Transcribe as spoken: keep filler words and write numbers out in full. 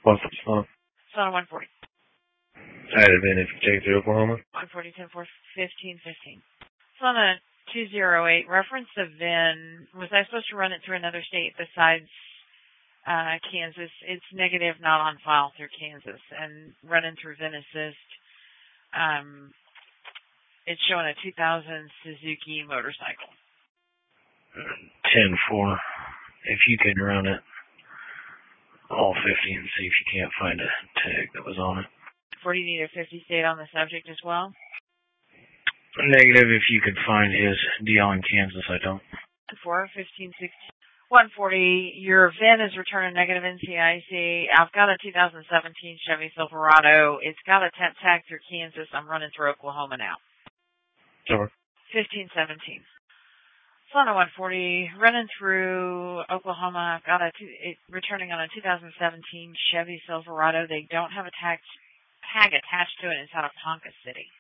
What's the phone? It's on one forty. I had a VIN if you take to Oklahoma. one forty, ten four, fifteen fifteen. It's on a two oh eight. Reference the V I N. Was I supposed to run it through another state besides uh, Kansas? It's negative, not on file through Kansas. And running through V I N Assist, um, it's showing a two thousand Suzuki motorcycle. ten four. If you can run it, all fifty, and see if you can't find a tag that was on it. forty, need a fifty state on the subject as well? Negative if you could find his deal in Kansas, I don't. four, fifteen, sixteen. one forty, your V I N is returning negative N C I C. I've got a two thousand seventeen Chevy Silverado. It's got a temp tag through Kansas. I'm running through Oklahoma now. Over. fifteen seventeen. Solana one forty, running through Oklahoma. I've got a two, it, returning on a two thousand seventeen Chevy Silverado. They don't have a tag, tag attached to it. It's out of Ponca City.